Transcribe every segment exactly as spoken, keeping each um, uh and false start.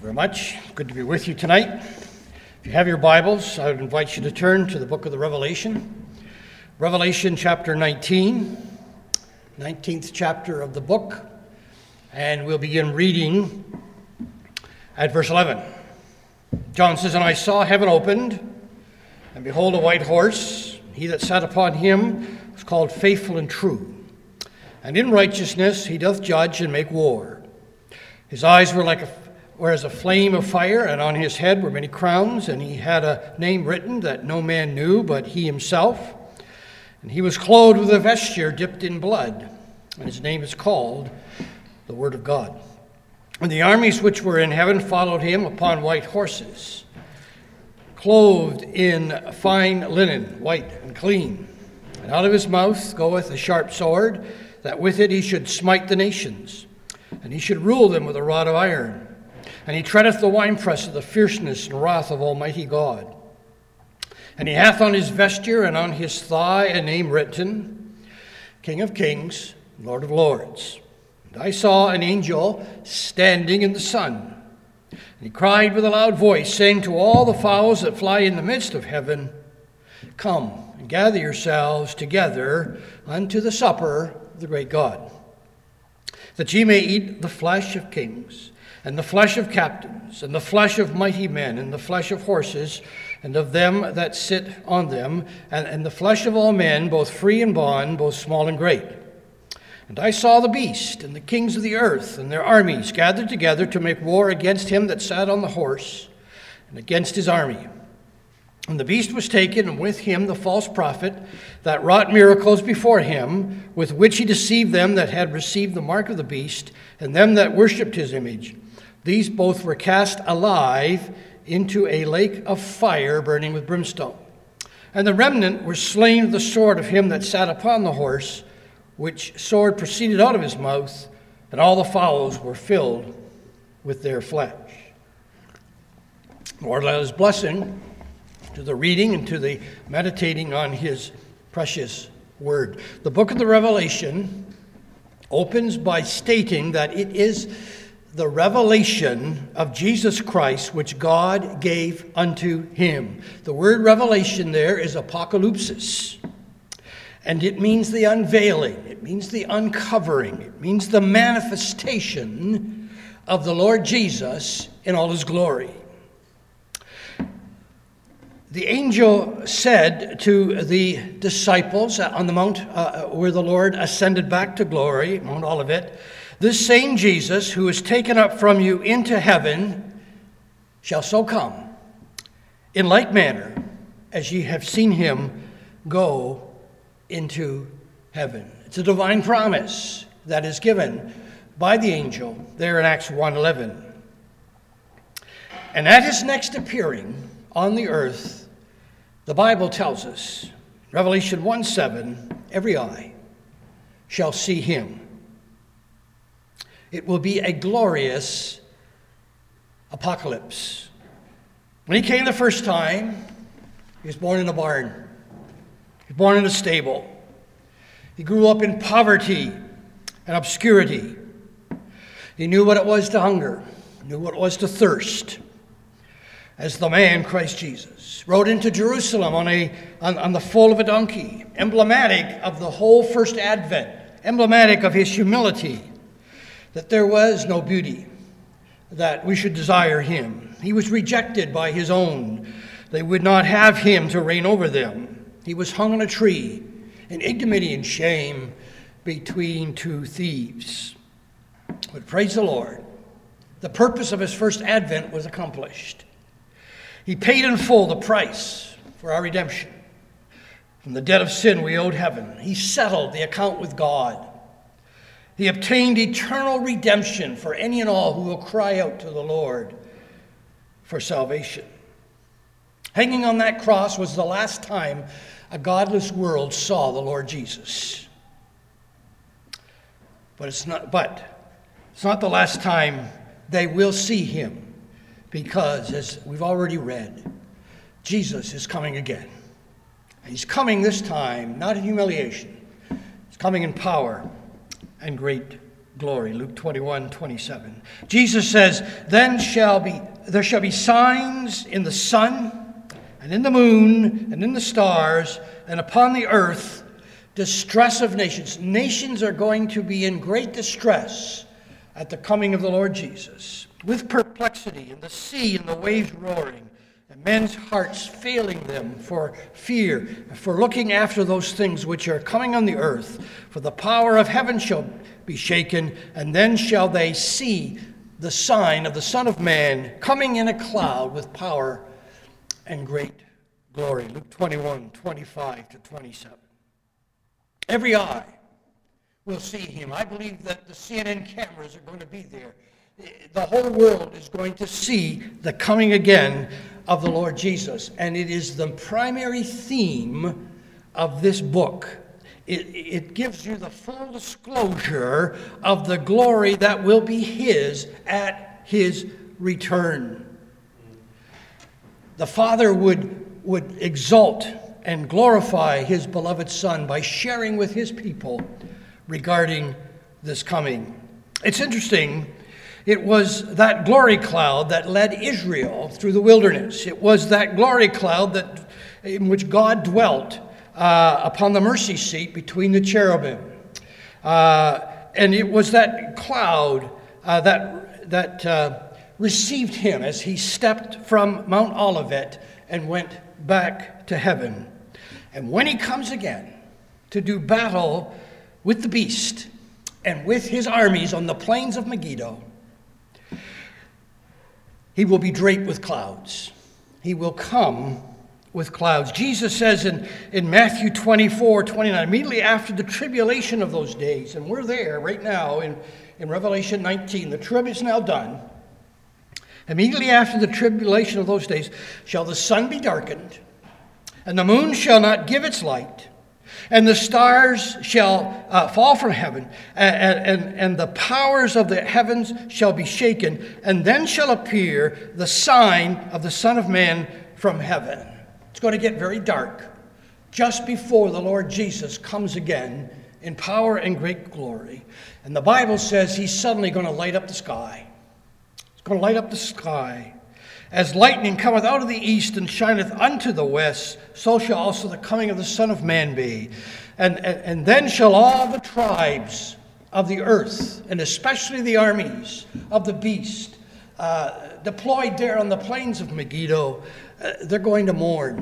very much. Good to be with you tonight. If you have your Bibles, I would invite you to turn to the book of the Revelation. Revelation chapter nineteen, nineteenth chapter of the book. And we'll begin reading at verse eleven. John says, "And I saw heaven opened, and behold a white horse. He that sat upon him was called Faithful and True. And in righteousness he doth judge and make war. His eyes were like a were as a flame of fire, and on his head were many crowns, and he had a name written that no man knew but he himself. And he was clothed with a vesture dipped in blood, and his name is called the Word of God. And the armies which were in heaven followed him upon white horses, clothed in fine linen, white and clean. And out of his mouth goeth a sharp sword, that with it he should smite the nations, and he should rule them with a rod of iron. And he treadeth the winepress of the fierceness and wrath of Almighty God. And he hath on his vesture and on his thigh a name written, King of Kings, Lord of Lords. And I saw an angel standing in the sun. And he cried with a loud voice, saying to all the fowls that fly in the midst of heaven, Come and gather yourselves together unto the supper of the great God, that ye may eat the flesh of kings, and the flesh of captains, and the flesh of mighty men, and the flesh of horses, and of them that sit on them, and, and the flesh of all men, both free and bond, both small and great. And I saw the beast, and the kings of the earth, and their armies gathered together to make war against him that sat on the horse, and against his army. And the beast was taken, and with him the false prophet, that wrought miracles before him, with which he deceived them that had received the mark of the beast, and them that worshipped his image. These both were cast alive into a lake of fire burning with brimstone. And the remnant were slain with the sword of him that sat upon the horse, which sword proceeded out of his mouth, and all the fowls were filled with their flesh." Lord, let his blessing to the reading and to the meditating on his precious word. The book of the Revelation opens by stating that it is the revelation of Jesus Christ which God gave unto him. The word revelation there is apocalypsis, and it means the unveiling, it means the uncovering, it means the manifestation of the Lord Jesus in all his glory. The angel said to the disciples on the mount uh, where the Lord ascended back to glory, Mount Olivet, "This same Jesus who is taken up from you into heaven shall so come in like manner as ye have seen him go into heaven." It's a divine promise that is given by the angel there in Acts one eleven. And at his next appearing on the earth, the Bible tells us, Revelation one seven, every eye shall see him. It will be a glorious apocalypse. When he came the first time, he was born in a barn. He was born in a stable. He grew up in poverty and obscurity. He knew what it was to hunger, knew what it was to thirst. As the man, Christ Jesus, rode into Jerusalem on, a, on, on the foal of a donkey, emblematic of the whole first advent, emblematic of his humility, that there was no beauty, that we should desire him. He was rejected by his own. They would not have him to reign over them. He was hung on a tree in ignominy and shame between two thieves. But praise the Lord, the purpose of his first advent was accomplished. He paid in full the price for our redemption. From the debt of sin we owed heaven. He settled the account with God. He obtained eternal redemption for any and all who will cry out to the Lord for salvation. Hanging on that cross was the last time a godless world saw the Lord Jesus. But it's not, but it's not the last time they will see him, because, as we've already read, Jesus is coming again. And he's coming this time, not in humiliation. He's coming in power and great glory. Luke twenty-one, twenty-seven. Jesus says, then shall be there shall be signs in the sun and in the moon and in the stars and upon the earth, distress of nations. Nations are going to be in great distress at the coming of the Lord Jesus, with perplexity and the sea and the waves roaring, and men's hearts failing them for fear, for looking after those things which are coming on the earth. For the power of heaven shall be shaken, and then shall they see the sign of the Son of Man coming in a cloud with power and great glory. Luke twenty-one, twenty-five to twenty-seven. Every eye will see him. I believe that the C N N cameras are going to be there. The whole world is going to see the coming again of the Lord Jesus. And it is the primary theme of this book. It, it gives you the full disclosure of the glory that will be his at his return. The Father would, would exalt and glorify his beloved Son by sharing with his people regarding this coming. It's interesting. It was that glory cloud that led Israel through the wilderness. It was that glory cloud that in which God dwelt uh, upon the mercy seat between the cherubim. Uh, and it was that cloud uh, that, that uh, received him as he stepped from Mount Olivet and went back to heaven. And when he comes again to do battle with the beast and with his armies on the plains of Megiddo, he will be draped with clouds. He will come with clouds. Jesus says in, in Matthew twenty-four, twenty-nine, immediately after the tribulation of those days, and we're there right now in, in Revelation nineteen, the trib is now done. Immediately after the tribulation of those days shall the sun be darkened, and the moon shall not give its light, and the stars shall uh, fall from heaven, and, and, and the powers of the heavens shall be shaken, and then shall appear the sign of the Son of Man from heaven. It's going to get very dark just before the Lord Jesus comes again in power and great glory. And the Bible says he's suddenly going to light up the sky. He's going to light up the sky. As lightning cometh out of the east and shineth unto the west, so shall also the coming of the Son of Man be. And, and, and then shall all the tribes of the earth, and especially the armies of the beast, uh, deployed there on the plains of Megiddo, uh, they're going to mourn.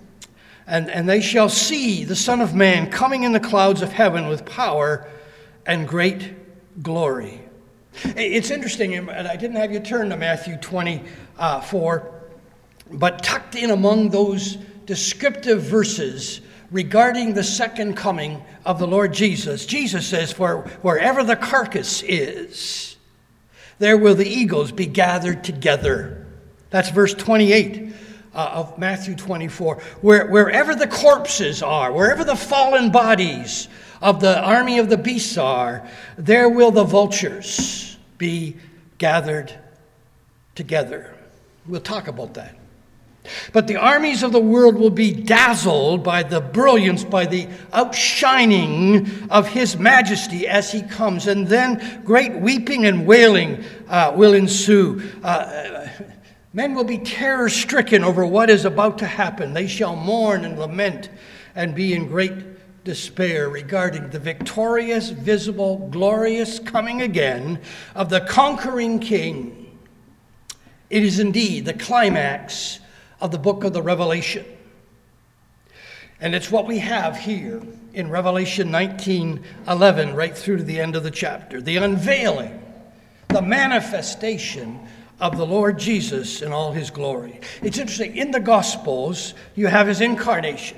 And, and they shall see the Son of Man coming in the clouds of heaven with power and great glory. It's interesting, and I didn't have you turn to Matthew twenty-four, but tucked in among those descriptive verses regarding the second coming of the Lord Jesus, Jesus says, for wherever the carcass is, there will the eagles be gathered together. That's verse twenty-eight uh, of Matthew twenty-four. Where, wherever the corpses are, wherever the fallen bodies of the army of the beasts are, there will the vultures be gathered together. We'll talk about that. But the armies of the world will be dazzled by the brilliance, by the outshining of his majesty as he comes. And then great weeping and wailing uh, will ensue. Uh, men will be terror-stricken over what is about to happen. They shall mourn and lament and be in great despair regarding the victorious, visible, glorious coming again of the conquering King. It is indeed the climax of the book of the Revelation. And it's what we have here in Revelation nineteen eleven, right through to the end of the chapter. The unveiling, the manifestation of the Lord Jesus in all his glory. It's interesting, in the Gospels, you have his incarnation.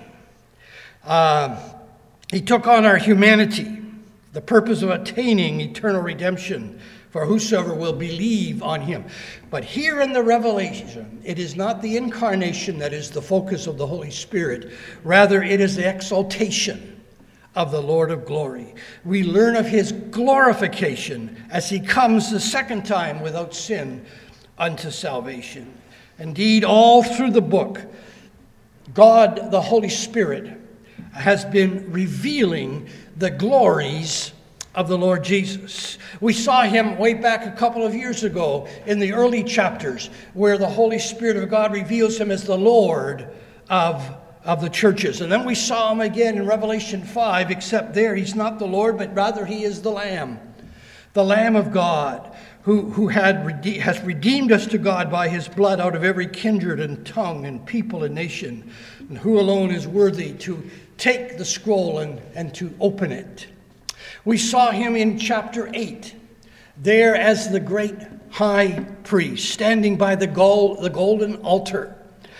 Uh, he took on our humanity, the purpose of attaining eternal redemption for whosoever will believe on him. But here in the Revelation, it is not the incarnation that is the focus of the Holy Spirit. Rather, it is the exaltation of the Lord of glory. We learn of his glorification as he comes the second time without sin unto salvation. Indeed, all through the book, God, the Holy Spirit, has been revealing the glories of the Lord Jesus. We saw him way back a couple of years ago in the early chapters where the Holy Spirit of God reveals him as the Lord of, of the churches. And then we saw him again in Revelation five, except there he's not the Lord, but rather he is the Lamb. The Lamb of God, who, who had rede- has redeemed us to God by his blood out of every kindred and tongue and people and nation, and who alone is worthy to take the scroll and, and to open it. We saw him in chapter eight, there as the great high priest, standing by the, gold, the golden altar,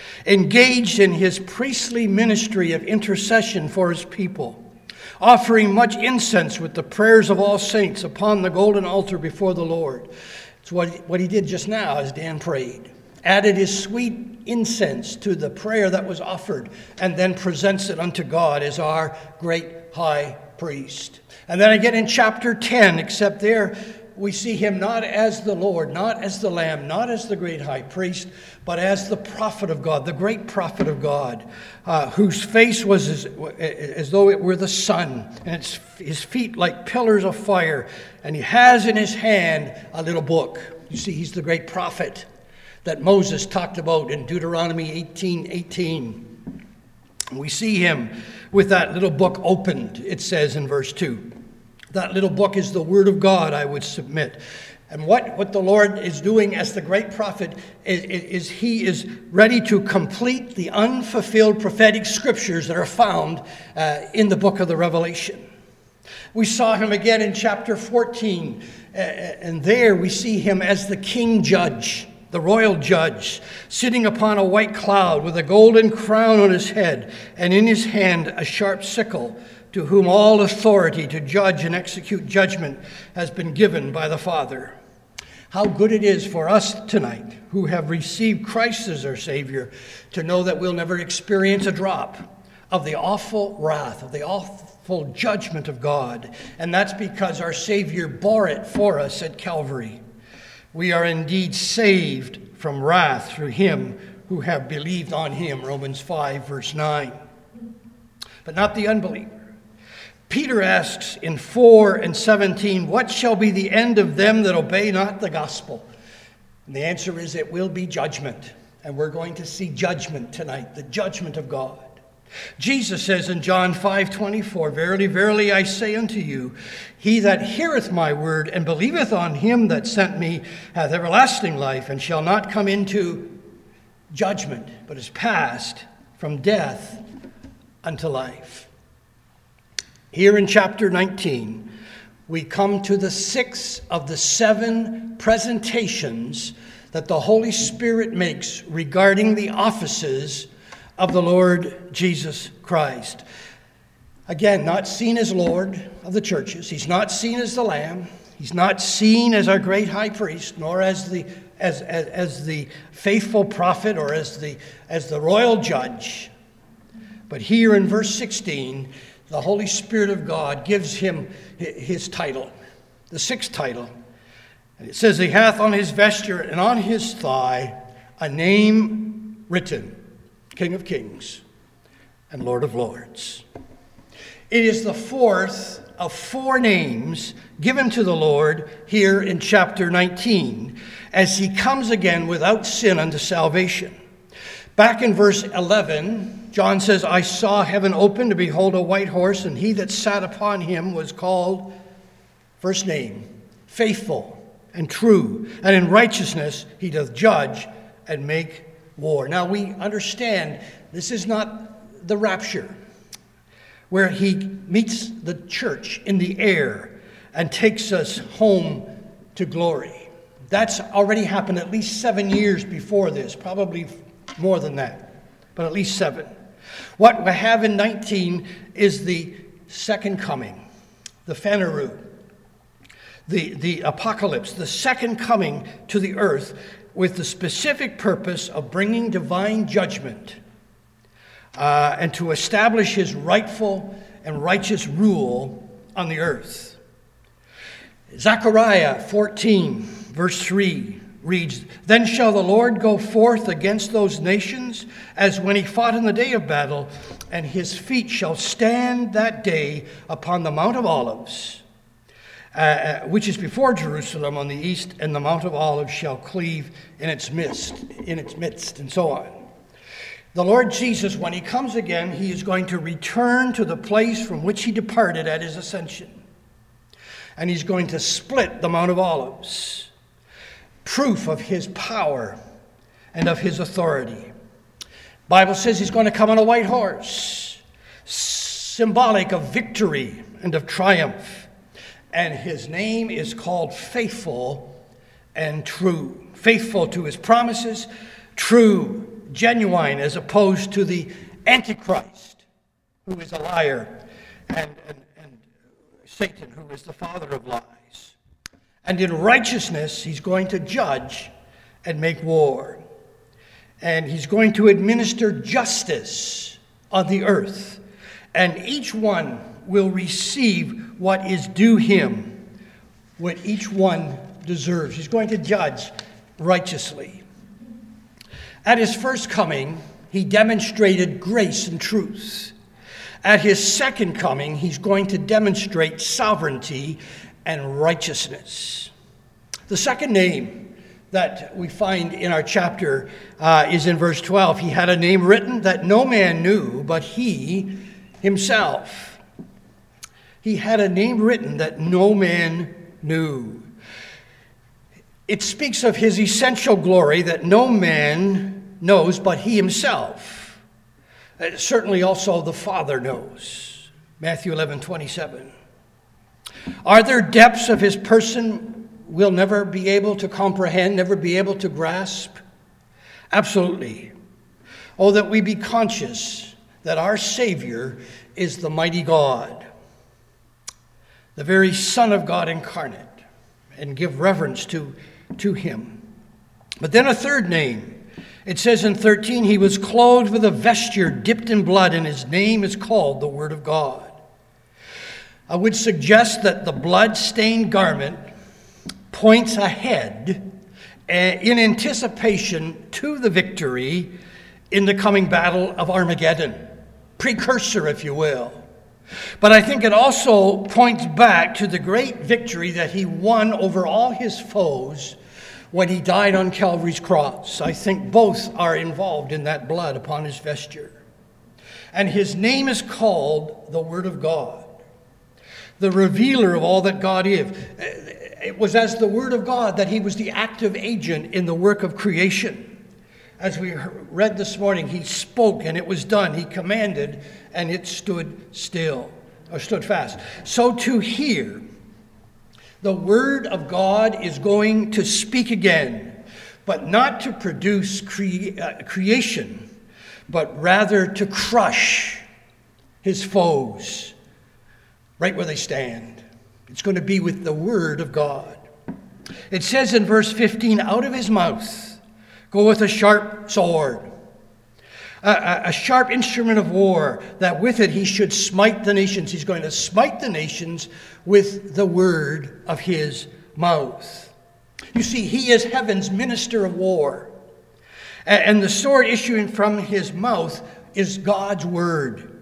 engaged in his priestly ministry of intercession for his people, offering much incense with the prayers of all saints upon the golden altar before the Lord. It's what, what he did just now as Dan prayed. Added his sweet incense to the prayer that was offered, and then presents it unto God as our great high priest. And then again in chapter ten, except there we see him not as the Lord, not as the Lamb, not as the great high priest, but as the prophet of God, the great prophet of God, uh, whose face was as, as though it were the sun, and its, his feet like pillars of fire. And he has in his hand a little book. You see, he's the great prophet that Moses talked about in Deuteronomy eighteen eighteen. We see him with that little book opened, it says in verse two. That little book is the Word of God, I would submit. And what, what the Lord is doing as the great prophet is, is, is he is ready to complete the unfulfilled prophetic scriptures that are found uh, in the book of the Revelation. We saw him again in chapter fourteen, uh, and there we see him as the king judge, the royal judge, sitting upon a white cloud with a golden crown on his head, and in his hand a sharp sickle, to whom all authority to judge and execute judgment has been given by the Father. How good it is for us tonight, who have received Christ as our Savior, to know that we'll never experience a drop of the awful wrath, of the awful judgment of God. And that's because our Savior bore it for us at Calvary. We are indeed saved from wrath through him who have believed on him, Romans five, verse nine. But not the unbeliever. Peter asks in four and seventeen, what shall be the end of them that obey not the gospel? And the answer is it will be judgment. And we're going to see judgment tonight, the judgment of God. Jesus says in John five twenty-four, verily, verily, I say unto you, he that heareth my word and believeth on him that sent me hath everlasting life, and shall not come into judgment, but is passed from death unto life. Here in chapter nineteen, we come to the sixth of the seven presentations that the Holy Spirit makes regarding the offices of the Lord Jesus Christ. Again, not seen as Lord of the churches. He's not seen as the Lamb. He's not seen as our great high priest, nor as the as, as, as the faithful prophet or as the as the royal judge. But here in verse sixteen, the Holy Spirit of God gives him his title, the sixth title. And it says, he hath on his vesture and on his thigh a name written, King of Kings and Lord of Lords. It is the fourth of four names given to the Lord here in chapter nineteen, as he comes again without sin unto salvation. Back in verse eleven, John says, I saw heaven open, to behold a white horse, and he that sat upon him was called, first name, Faithful and True, and in righteousness he doth judge and make war. Now we understand this is not the rapture, where he meets the church in the air and takes us home to glory. That's already happened at least seven years before this, probably more than that, but at least seven. What we have in nineteen is the second coming, the Phaneroo, the, the apocalypse, the second coming to the earth with the specific purpose of bringing divine judgment uh, and to establish his rightful and righteous rule on the earth. Zechariah fourteen, verse three reads, Then shall the Lord go forth against those nations as when he fought in the day of battle, and his feet shall stand that day upon the Mount of Olives. uh, which is before Jerusalem on the east, and the Mount of Olives shall cleave in its midst, in its midst, and so on. The Lord Jesus, when he comes again, he is going to return to the place from which he departed at his ascension. And he's going to split the Mount of Olives, proof of his power and of his authority. The Bible says he's going to come on a white horse, symbolic of victory and of triumph. And his name is called Faithful and True. Faithful to his promises, true, genuine, as opposed to the Antichrist, who is a liar, and, and, and Satan, who is the father of lies. And in righteousness, he's going to judge and make war. And he's going to administer justice on the earth. And each one will receive what is due him, what each one deserves. He's going to judge righteously. At his first coming, he demonstrated grace and truth. At his second coming, he's going to demonstrate sovereignty and righteousness. The second name that we find in our chapter uh, is in verse twelve. He had a name written that no man knew but he himself. He had a name written that no man knew. It speaks of his essential glory that no man knows but he himself. Uh, certainly also the Father knows. Matthew eleven twenty-seven. Are there depths of his person we'll never be able to comprehend, never be able to grasp? Absolutely. Oh, that we be conscious that our Savior is the mighty God, the very Son of God incarnate, and give reverence to, to him. But then a third name. It says in thirteen, he was clothed with a vesture dipped in blood, and his name is called the Word of God. I would suggest that the blood-stained garment points ahead in anticipation to the victory in the coming battle of Armageddon. Precursor, if you will. But I think it also points back to the great victory that he won over all his foes when he died on Calvary's cross. I think both are involved in that blood upon his vesture. And his name is called the Word of God, the revealer of all that God is. It was as the Word of God that he was the active agent in the work of creation. As we read this morning, he spoke and it was done. He commanded and it stood still, or stood fast. So to hear, the Word of God is going to speak again, but not to produce cre- uh, creation, but rather to crush his foes right where they stand. It's going to be with the Word of God. It says in verse fifteen, out of his mouth goeth a sharp sword, a, a, a sharp instrument of war, that with it he should smite the nations. He's going to smite the nations with the word of his mouth. You see, he is heaven's minister of war. And, and the sword issuing from his mouth is God's word.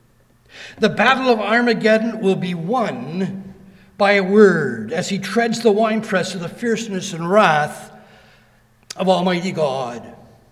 The battle of Armageddon will be won by a word as he treads the winepress of the fierceness and wrath of Almighty God.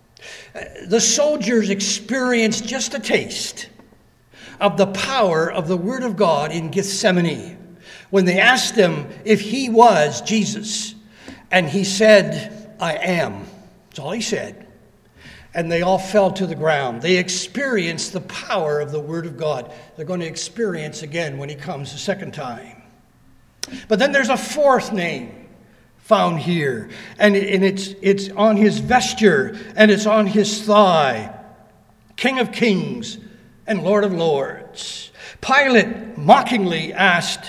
The soldiers experienced just a taste of the power of the Word of God in Gethsemane when they asked him if he was Jesus. And he said, I am. That's all he said. And they all fell to the ground. They experienced the power of the Word of God. They're going to experience again when he comes the second time. But then there's a fourth name found here. And, it, and it's, it's on his vesture and it's on his thigh. King of Kings and Lord of Lords. Pilate mockingly asked,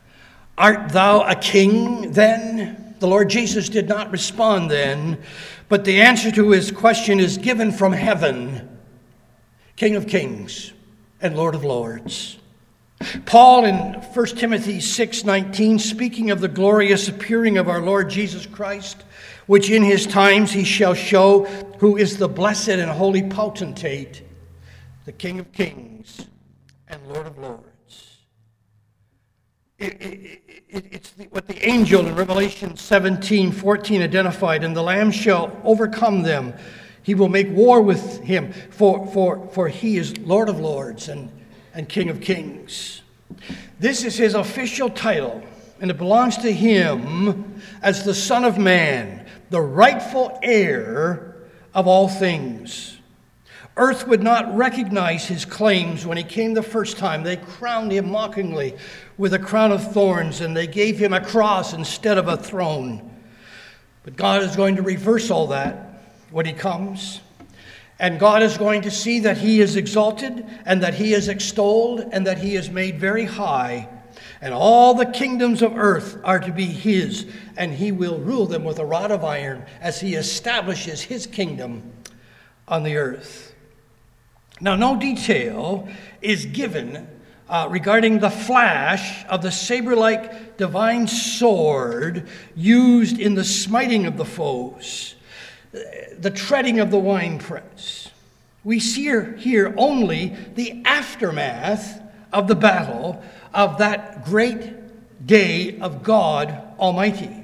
art thou a king then? The Lord Jesus did not respond then, but the answer to his question is given from heaven. King of Kings and Lord of Lords. Paul in First Timothy six nineteen, speaking of the glorious appearing of our Lord Jesus Christ, which in his times he shall show, who is the blessed and holy potentate, the King of Kings and Lord of Lords. It, it, it, it's the, what the angel in Revelation seventeen fourteen identified, and the Lamb shall overcome them. He will make war with him, for, for, for he is Lord of lords and, and King of kings. This is his official title, and it belongs to him as the Son of Man, the rightful heir of all things. Earth would not recognize his claims when he came the first time. They crowned him mockingly with a crown of thorns, and they gave him a cross instead of a throne. But God is going to reverse all that when he comes. And God is going to see that he is exalted, and that he is extolled, and that he is made very high. And all the kingdoms of earth are to be his, and he will rule them with a rod of iron as he establishes his kingdom on the earth. Now, no detail is given uh, regarding the flash of the saber-like divine sword used in the smiting of the foes, the treading of the winepress. We see here only the aftermath of the battle of that great day of God Almighty.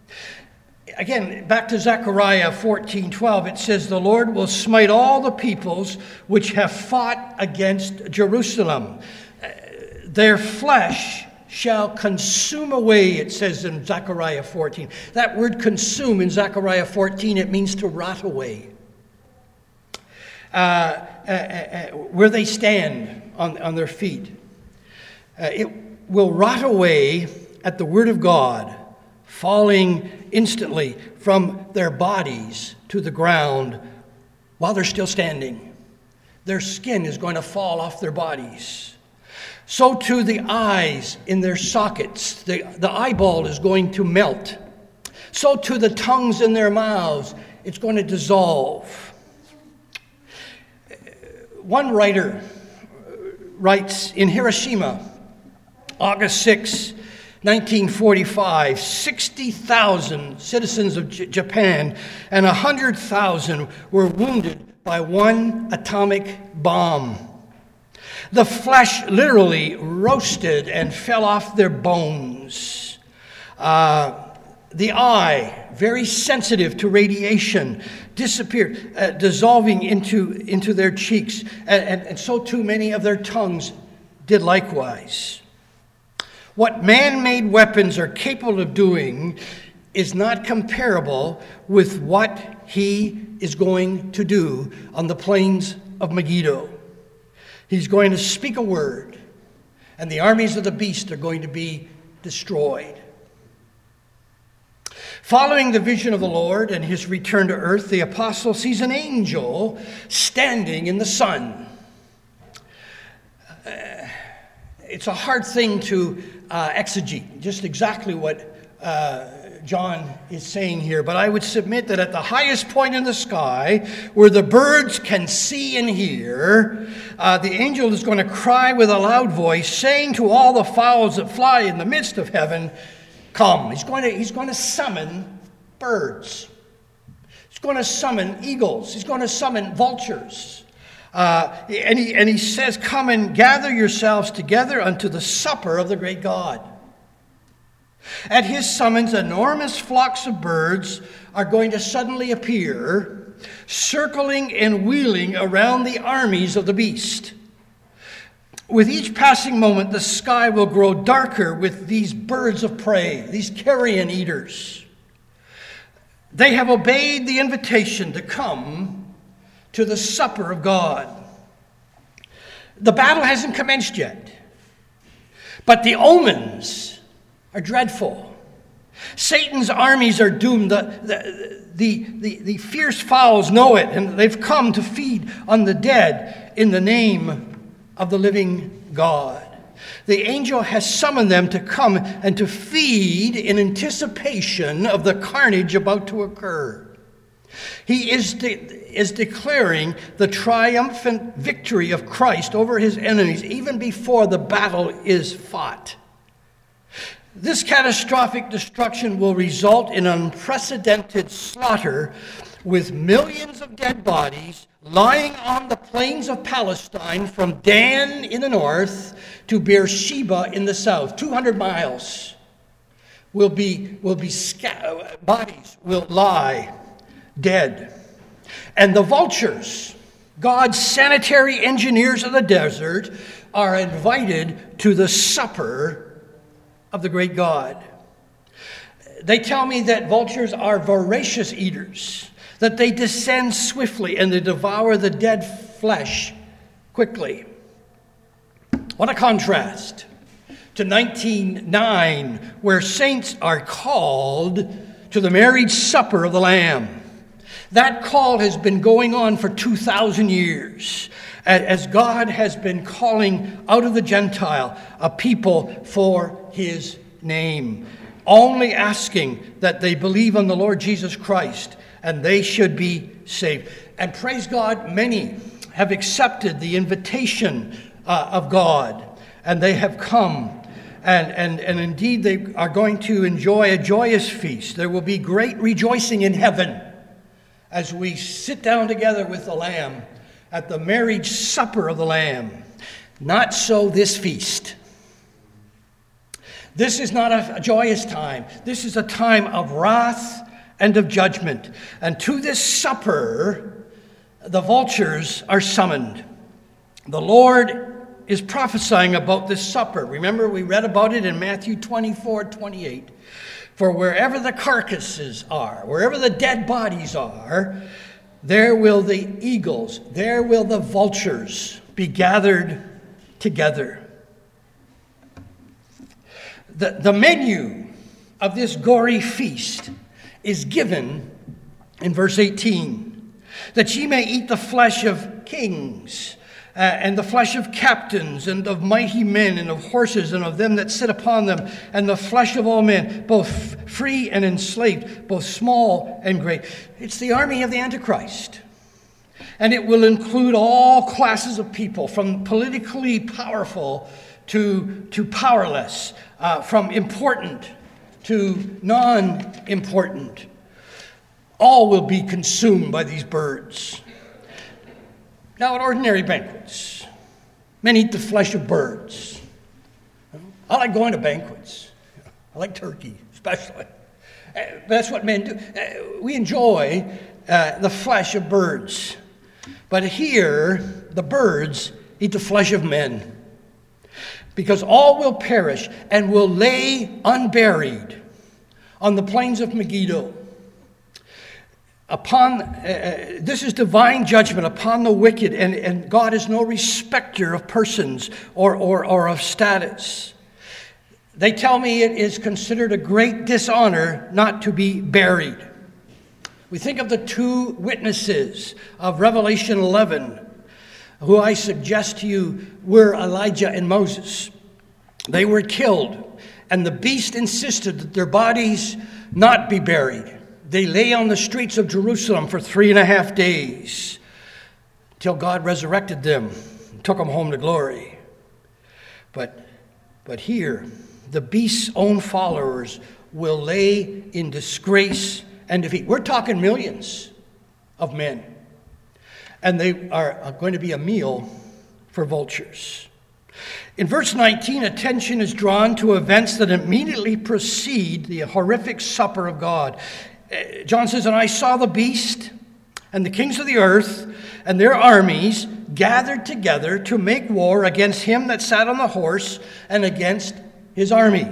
Again, back to Zechariah fourteen twelve, it says, "The Lord will smite all the peoples which have fought against Jerusalem. Their flesh shall consume away," it says in Zechariah fourteen. That word consume in Zechariah fourteen, it means to rot away. Uh, uh, uh, where they stand on, on their feet. Uh, it will rot away at the word of God, falling instantly from their bodies to the ground while they're still standing. Their skin is going to fall off their bodies. So too the eyes in their sockets, the, the eyeball is going to melt. So too the tongues in their mouths, it's going to dissolve. One writer writes, in Hiroshima, August sixth, nineteen forty-five, sixty thousand citizens of J- Japan and one hundred thousand were wounded by one atomic bomb. The flesh literally roasted and fell off their bones. Uh, the eye, very sensitive to radiation, disappeared, uh, dissolving into, into their cheeks. And, and, and so too many of their tongues did likewise. What man-made weapons are capable of doing is not comparable with what he is going to do on the plains of Megiddo. He's going to speak a word, and the armies of the beast are going to be destroyed. Following the vision of the Lord and his return to earth, the apostle sees an angel standing in the sun. Uh, it's a hard thing to uh, exegete, just exactly what uh, John is saying here. But I would submit that at the highest point in the sky, where the birds can see and hear, uh, the angel is going to cry with a loud voice, saying to all the fowls that fly in the midst of heaven, "Come." He's going to, he's going to summon birds. He's going to summon eagles. He's going to summon vultures. Uh, and, he, and he says, "Come and gather yourselves together unto the supper of the great God." At his summons, enormous flocks of birds are going to suddenly appear, circling and wheeling around the armies of the beast. With each passing moment, the sky will grow darker with these birds of prey, these carrion eaters. They have obeyed the invitation to come to the supper of God. The battle hasn't commenced yet, but the omens are dreadful. Satan's armies are doomed. The, the, the, the, the fierce fowls know it, and they've come to feed on the dead in the name of the living God. The angel has summoned them to come and to feed in anticipation of the carnage about to occur. He is, de- is declaring the triumphant victory of Christ over his enemies even before the battle is fought. This catastrophic destruction will result in unprecedented slaughter with millions of dead bodies lying on the plains of Palestine from Dan in the north to Beersheba in the south. two hundred miles will be, will be sca- bodies will lie dead. And the vultures, God's sanitary engineers of the desert, are invited to the supper of the great God. They tell me that vultures are voracious eaters, that they descend swiftly and they devour the dead flesh quickly. What a contrast to nineteen oh nine, where saints are called to the marriage supper of the Lamb. That call has been going on for two thousand years, as God has been calling out of the Gentile a people for his name, only asking that they believe on the Lord Jesus Christ, and they should be saved. And praise God, many have accepted the invitation uh, of God, and they have come. And, and, and indeed, they are going to enjoy a joyous feast. There will be great rejoicing in heaven as we sit down together with the Lamb at the marriage supper of the Lamb. Not so this feast. This is not a, a joyous time. This is a time of wrath and of judgment. And to this supper, the vultures are summoned. The Lord is prophesying about this supper. Remember, we read about it in Matthew twenty-four, twenty-eight. For wherever the carcasses are, wherever the dead bodies are, there will the eagles, there will the vultures be gathered together. The, the menu of this gory feast is given in verse eighteen, that ye may eat the flesh of kings, Uh, and the flesh of captains, and of mighty men, and of horses, and of them that sit upon them, and the flesh of all men, both free and enslaved, both small and great. It's the army of the Antichrist. And it will include all classes of people, from politically powerful to, to powerless, uh, from important to non-important. All will be consumed by these birds. Now, at ordinary banquets, men eat the flesh of birds. I like going to banquets. I like turkey, especially. Uh, that's what men do. Uh, we enjoy uh, the flesh of birds. But here, the birds eat the flesh of men. Because all will perish and will lay unburied on the plains of Megiddo. Upon uh, this is divine judgment upon the wicked, and, and God is no respecter of persons or, or, or of status. They tell me it is considered a great dishonor not to be buried. We think of the two witnesses of Revelation eleven, who I suggest to you were Elijah and Moses. They were killed, and the beast insisted that their bodies not be buried. They lay on the streets of Jerusalem for three and a half days till God resurrected them and took them home to glory. But, but here, the beast's own followers will lay in disgrace and defeat. We're talking millions of men. And they are going to be a meal for vultures. In verse nineteen, attention is drawn to events that immediately precede the horrific supper of God. John says, and I saw the beast and the kings of the earth and their armies gathered together to make war against him that sat on the horse and against his army.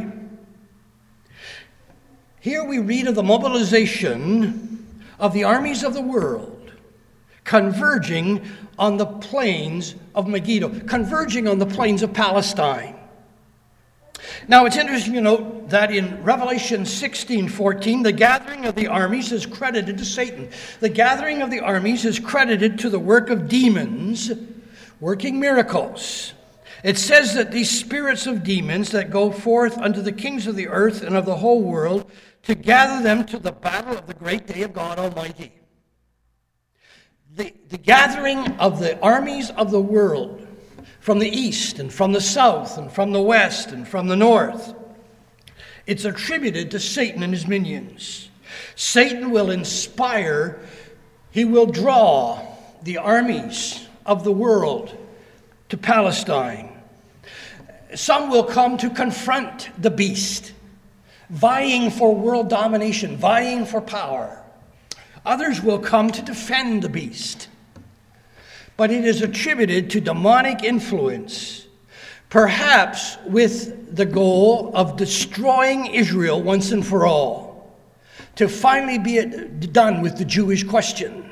Here we read of the mobilization of the armies of the world converging on the plains of Megiddo, converging on the plains of Palestine. Now, it's interesting to note that in Revelation sixteen fourteen, the gathering of the armies is credited to Satan. The gathering of the armies is credited to the work of demons working miracles. It says that these spirits of demons that go forth unto the kings of the earth and of the whole world to gather them to the battle of the great day of God Almighty. The, the gathering of the armies of the world from the east and from the south and from the west and from the north, it's attributed to Satan and his minions. Satan will inspire He will draw the armies of the world to Palestine. Some will come to confront the beast, vying for world domination, vying for power. Others will come to defend the beast. But it is attributed to demonic influence, perhaps with the goal of destroying Israel once and for all, to finally be done with the Jewish question.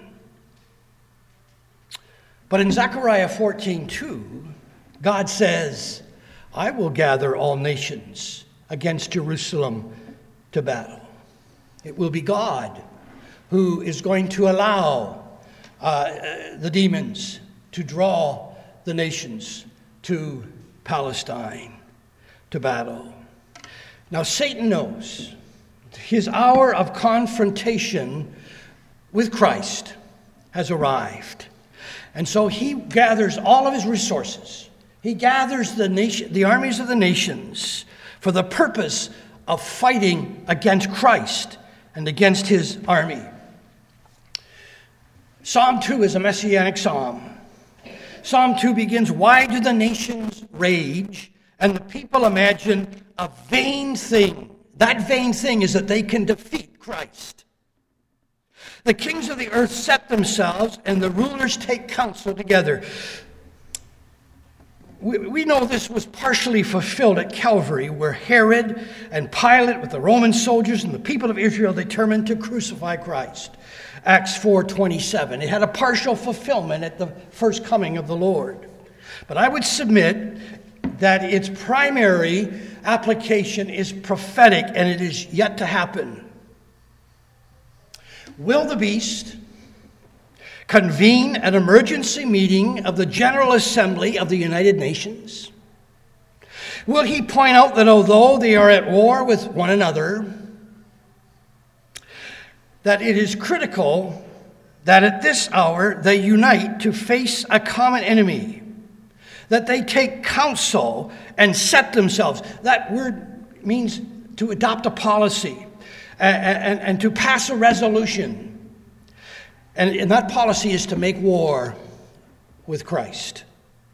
But in Zechariah fourteen two, God says, I will gather all nations against Jerusalem to battle. It will be God who is going to allow uh, the demons to draw the nations to Palestine to battle. Now, Satan knows his hour of confrontation with Christ has arrived. And so he gathers all of his resources. He gathers the nation, the armies of the nations for the purpose of fighting against Christ and against his army. Psalm two is a messianic psalm. Psalm two begins, why do the nations rage and the people imagine a vain thing? That vain thing is that they can defeat Christ. The kings of the earth set themselves and the rulers take counsel together. We, we know this was partially fulfilled at Calvary, where Herod and Pilate with the Roman soldiers and the people of Israel determined to crucify Christ. Acts four twenty-seven. It had a partial fulfillment at the first coming of the Lord. But I would submit that its primary application is prophetic, and it is yet to happen. Will the beast convene an emergency meeting of the General Assembly of the United Nations? Will he point out that although they are at war with one another, that it is critical that at this hour they unite to face a common enemy, that they take counsel and set themselves. That word means to adopt a policy and, and, and to pass a resolution. And, and that policy is to make war with Christ.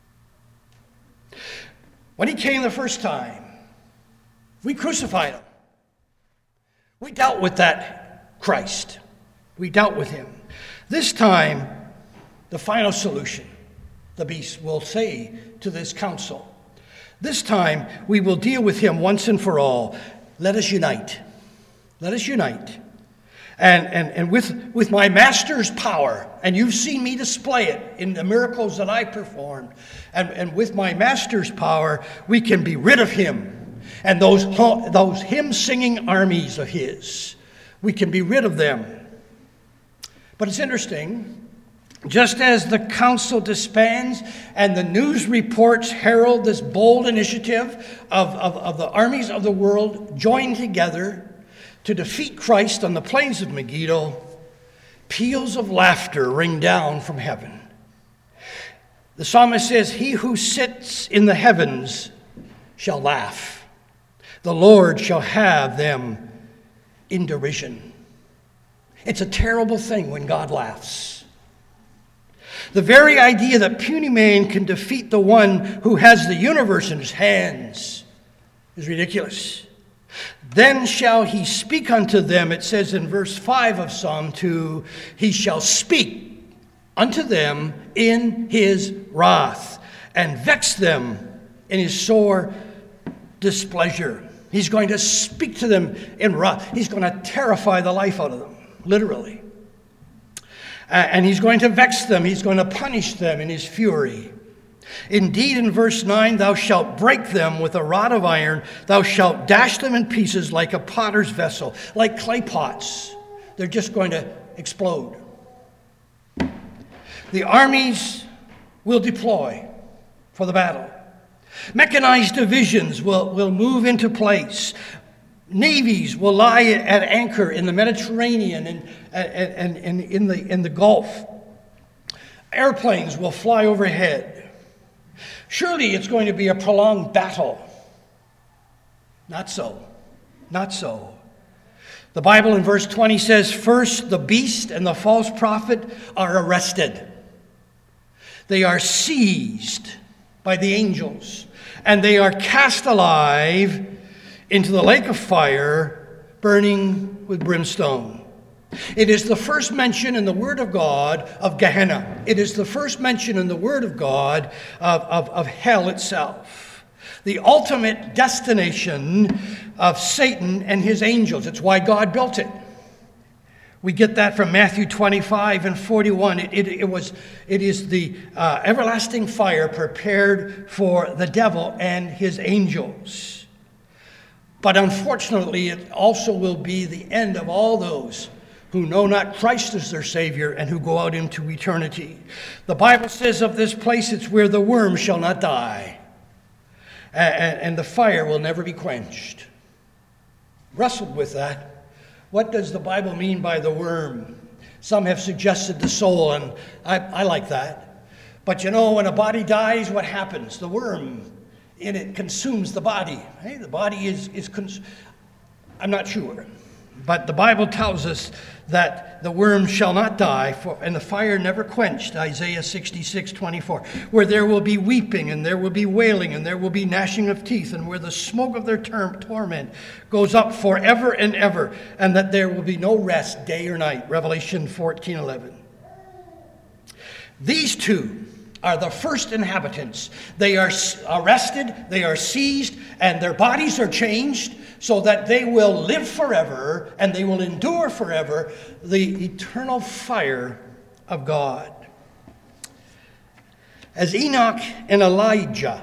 When he came the first time, we crucified him. We dealt with that Christ. We dealt with him. This time, the final solution, the beast will say to this council, this time we will deal with him once and for all. Let us unite. Let us unite. And, and, and with, with my master's power, and you've seen me display it in the miracles that I performed, and, and with my master's power, we can be rid of him. And those, those hymn-singing armies of his, we can be rid of them. But it's interesting, just as the council disbands and the news reports herald this bold initiative of, of, of the armies of the world joined together to defeat Christ on the plains of Megiddo, peals of laughter ring down from heaven. The psalmist says, he who sits in the heavens shall laugh. The Lord shall have them in derision. It's a terrible thing when God laughs. The very idea that puny man can defeat the one who has the universe in his hands is ridiculous. Then shall he speak unto them, it says in verse five of Psalm two, he shall speak unto them in his wrath and vex them in his sore displeasure. He's going to speak to them in wrath. He's going to terrify the life out of them, literally. Uh, and he's going to vex them. He's going to punish them in his fury. Indeed, in verse nine, thou shalt break them with a rod of iron. Thou shalt dash them in pieces like a potter's vessel, like clay pots. They're just going to explode. The armies will deploy for the battle. Mechanized divisions will, will move into place. Navies will lie at anchor in the Mediterranean and, and, and, and in, the, in the Gulf. Airplanes will fly overhead. Surely it's going to be a prolonged battle. Not so. Not so. The Bible in verse twenty says, first the beast and the false prophet are arrested. They are seized by the angels, and they are cast alive into the lake of fire, burning with brimstone. It is the first mention in the Word of God of Gehenna. It is the first mention in the Word of God of, of, of hell itself. The ultimate destination of Satan and his angels. It's why God built it. We get that from Matthew twenty-five and forty-one. It, it, it, was, it is the uh, everlasting fire prepared for the devil and his angels. But unfortunately, it also will be the end of all those who know not Christ as their Savior and who go out into eternity. The Bible says of this place, it's where the worm shall not die, and, and the fire will never be quenched. Wrestled with that. What does the Bible mean by the worm? Some have suggested the soul, and I, I like that. But you know, when a body dies, what happens? The worm in it consumes the body. Hey, the body is, is cons- I'm not sure. But the Bible tells us that the worm shall not die, for, and the fire never quenched, Isaiah sixty-six twenty-four, where there will be weeping, and there will be wailing, and there will be gnashing of teeth, and where the smoke of their ter- torment goes up forever and ever, and that there will be no rest day or night, Revelation fourteen eleven. These two are the first inhabitants. They are arrested, they are seized, and their bodies are changed, so that they will live forever and they will endure forever the eternal fire of God. As Enoch and Elijah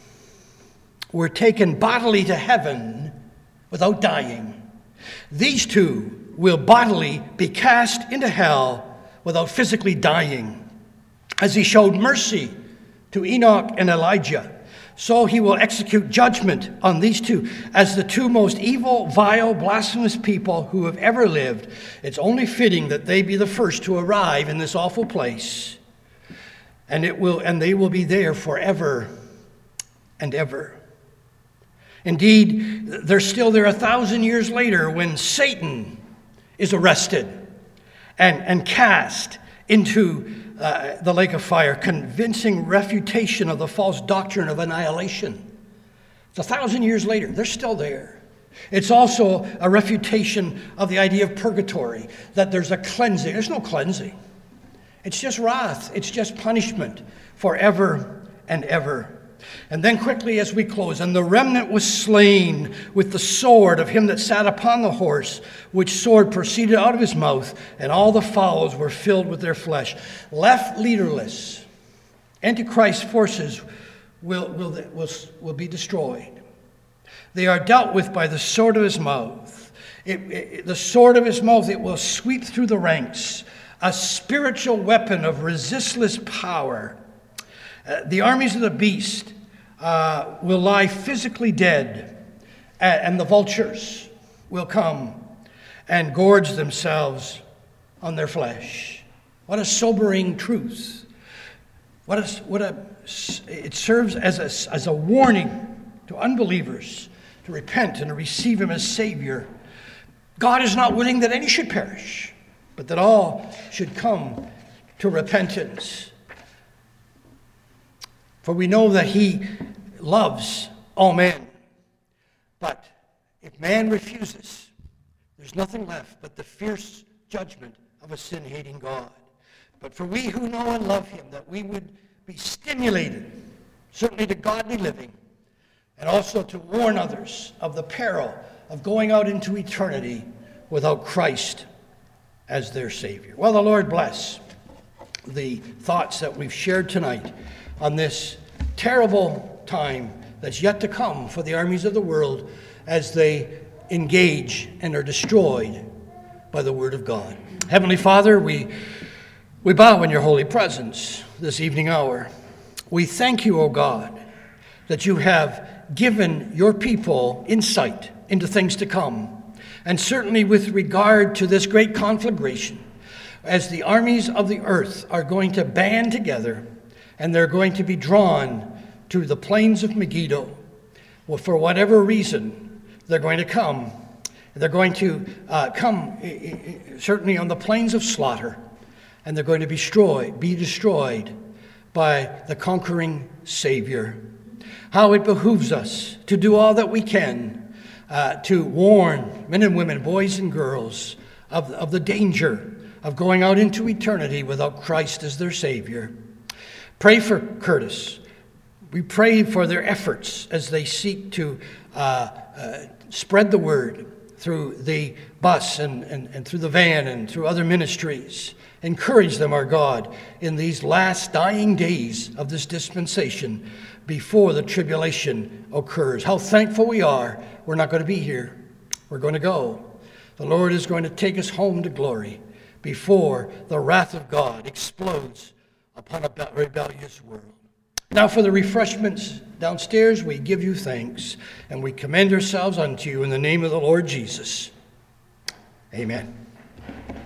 were taken bodily to heaven without dying, these two will bodily be cast into hell without physically dying. As he showed mercy to Enoch and Elijah, so he will execute judgment on these two as the two most evil, vile, blasphemous people who have ever lived. It's only fitting that they be the first to arrive in this awful place, and it will, and they will be there forever and ever. Indeed, they're still there a thousand years later when Satan is arrested and, and cast into Uh, the lake of fire, convincing refutation of the false doctrine of annihilation. It's a thousand years later. They're still there. It's also a refutation of the idea of purgatory, that there's a cleansing. There's no cleansing. It's just wrath. It's just punishment forever and ever. And then quickly as we close, and the remnant was slain with the sword of him that sat upon the horse, which sword proceeded out of his mouth, and all the fowls were filled with their flesh. Left leaderless, Antichrist forces will, will, will, will be destroyed. They are dealt with by the sword of his mouth. It, it, the sword of his mouth, it will sweep through the ranks, a spiritual weapon of resistless power. Uh, the armies of the beast uh, will lie physically dead, and, and the vultures will come and gorge themselves on their flesh. What a sobering truth. What a, what a, it serves as a, as a warning to unbelievers to repent and to receive him as Savior. God is not willing that any should perish, but that all should come to repentance. For we know that he loves all men. But if man refuses, there's nothing left but the fierce judgment of a sin-hating God. But for we who know and love him, that we would be stimulated, certainly to godly living, and also to warn others of the peril of going out into eternity without Christ as their Savior. Well, the Lord bless the thoughts that we've shared tonight on this terrible time that's yet to come for the armies of the world as they engage and are destroyed by the Word of God. Heavenly Father, we, we bow in your holy presence this evening hour. We thank you, O God, that you have given your people insight into things to come, and certainly with regard to this great conflagration, as the armies of the earth are going to band together and they're going to be drawn to the plains of Megiddo. Well, for whatever reason, they're going to come They're going to uh, come certainly on the plains of slaughter, and they're going to be destroyed, be destroyed by the conquering Savior. How it behooves us to do all that we can uh, to warn men and women, boys and girls, of, of the danger of going out into eternity without Christ as their Savior. Pray for Curtis. We pray for their efforts as they seek to uh, uh, spread the word through the bus and, and, and through the van and through other ministries. Encourage them, our God, in these last dying days of this dispensation before the tribulation occurs. How thankful we are we're not going to be here. We're going to go. The Lord is going to take us home to glory before the wrath of God explodes upon a rebellious world. Now for the refreshments downstairs, we give you thanks, and we commend ourselves unto you in the name of the Lord Jesus. Amen.